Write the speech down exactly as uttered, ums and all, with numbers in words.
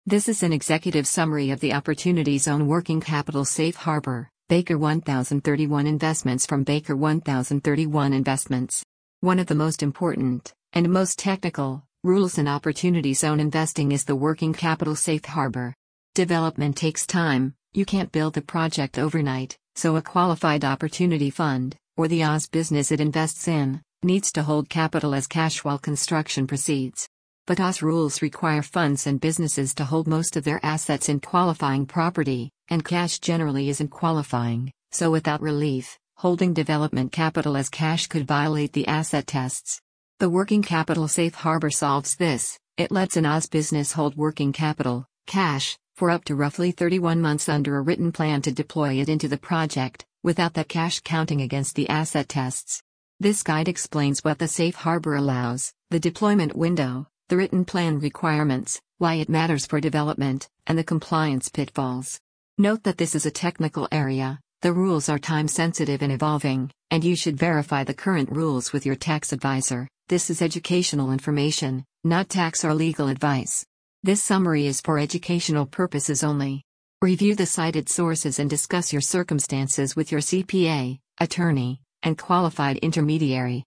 This is an executive summary of the Opportunity Zone Working Capital Safe Harbor, Baker one thousand thirty-one Investments from Baker one thousand thirty-one Investments. One of the most important, and most technical, rules in Opportunity Zone investing is the Working Capital Safe Harbor. Development takes time, you can't build the project overnight, so a qualified opportunity fund, or the O Z business it invests in, needs to hold capital as cash while construction proceeds. But O Z rules require funds and businesses to hold most of their assets in qualifying property, and cash generally isn't qualifying, so without relief, holding development capital as cash could violate the asset tests. The Working Capital Safe Harbor solves this. It lets an O Z business hold working capital, cash, for up to roughly thirty-one months under a written plan to deploy it into the project, without that cash counting against the asset tests. This guide explains what the Safe Harbor allows, the deployment window, the written plan requirements, why it matters for development, and the compliance pitfalls. Note that this is a technical area, the rules are time-sensitive and evolving, and you should verify the current rules with your tax advisor. This is educational information, not tax or legal advice. This summary is for educational purposes only. Review the cited sources and discuss your circumstances with your C P A, attorney, and qualified intermediary.